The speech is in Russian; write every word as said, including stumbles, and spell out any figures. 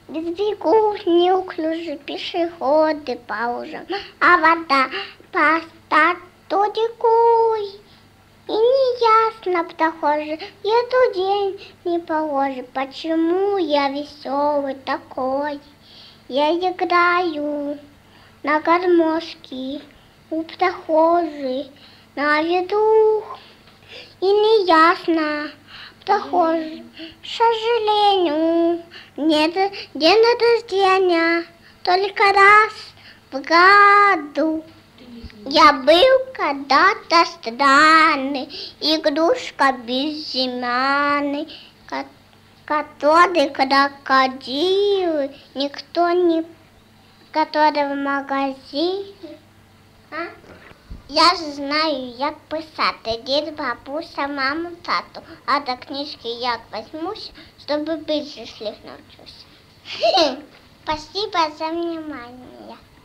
Бегут неуклюже пешеходы по лужам, а вода по статуе. И неясно прохожий, этот день не похожий, почему я веселый такой. Я играю на гармошке у прохожей на виду. И неясно прохожий, к сожалению, нет день рождения только раз в году. Я был когда-то странный, игрушка безымянный, который крокодил, никто не, который в магазине. А? Я же знаю, як писати, дід, бабуся, маму, тату, а до книжки як возьмусь, чтобы быть счастлив научусь. Спасибо за внимание.